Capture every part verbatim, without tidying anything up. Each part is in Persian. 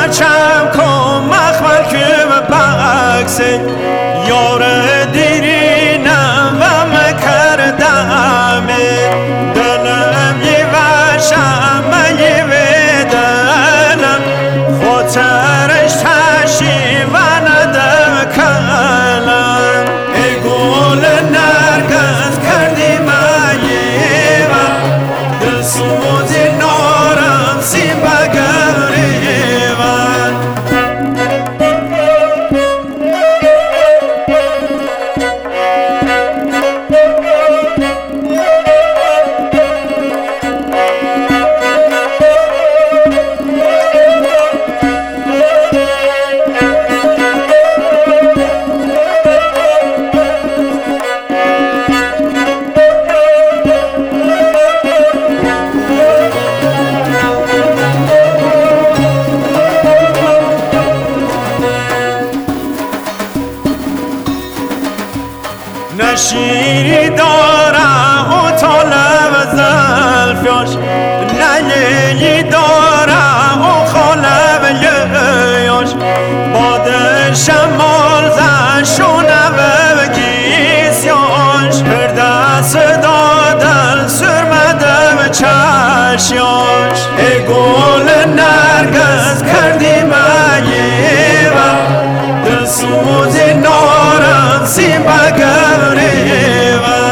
بچم کن مخمل که بکسه یار دیرینم و مکردم دلم یه وشم یه بدنم خاطرش تشی و ندم کلم ای گل نرگس کردی من یه وقت دل سوزی نارم سی بگریون نه شیری دارم و طالب زلفیاش نه یهی دارم و خالب یهیاش باد شمال زشونه به گیسیاش پر دست دادن سرمده به چشیاش ای گل نرگس کردی من یه وقت دل سوزی نارم سی بگریون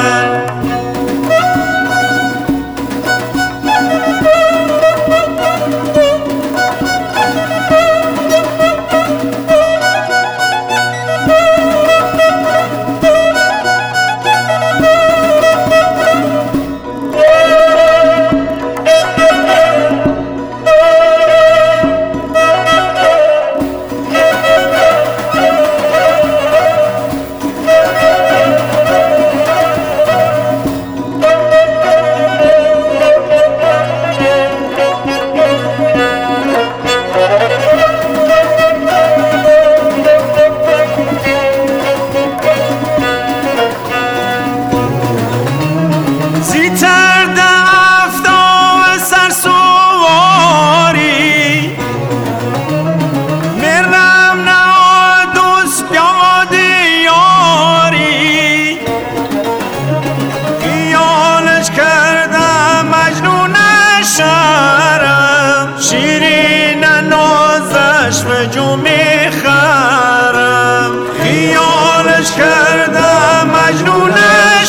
جو میخرم خیالش کردم مجنون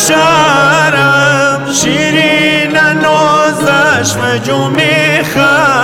شهرم شیرین نازش و جو میخرم